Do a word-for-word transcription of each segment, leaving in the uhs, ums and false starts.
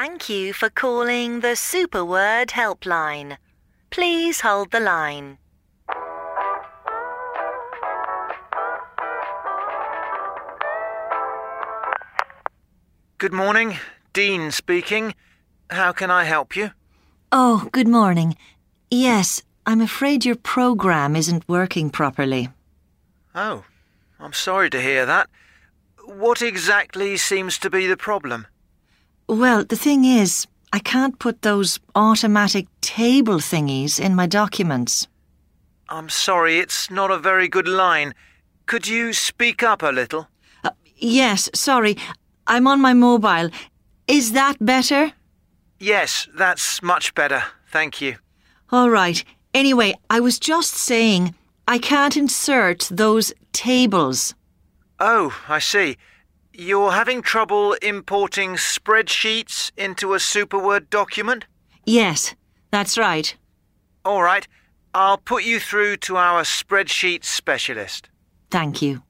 Thank you for calling the Superword helpline. Please hold the line. Good morning. Dean speaking. How can I help you? Oh, good morning. Yes, I'm afraid your program isn't working properly. Oh, I'm sorry to hear that. What exactly seems to be the problem? Well, the thing is, I can't put those automatic table thingies in my documents. I'm sorry, it's not a very good line. Could you speak up a little? Uh, yes, sorry. I'm on my mobile. Is that better? Yes, that's much better. Thank you. All right. Anyway, I was just saying I can't insert those tables. Oh, I see. You're having trouble importing spreadsheets into a Superword document? Yes, that's right. All right. I'll put you through to our spreadsheet specialist. Thank you.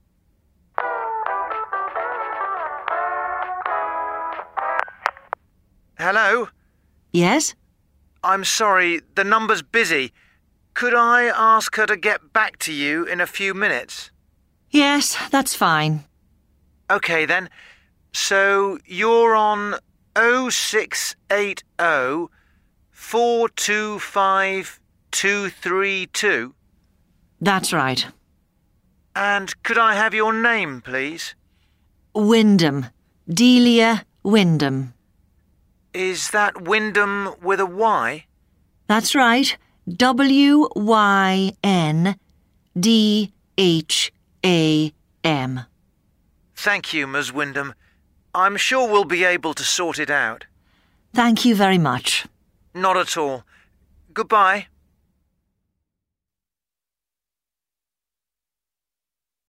Hello? Yes? I'm sorry, the number's busy. Could I ask her to get back to you in a few minutes? Yes, that's fine. OK then. So you're on oh six eight oh, four two five, two three two? That's right. And could I have your name, please? Wyndham. Delia Wyndham. Is that Wyndham with a Y? That's right. W Y N D H A M. Thank you, Miz Wyndham. I'm sure we'll be able to sort it out. Thank you very much. Not at all. Goodbye.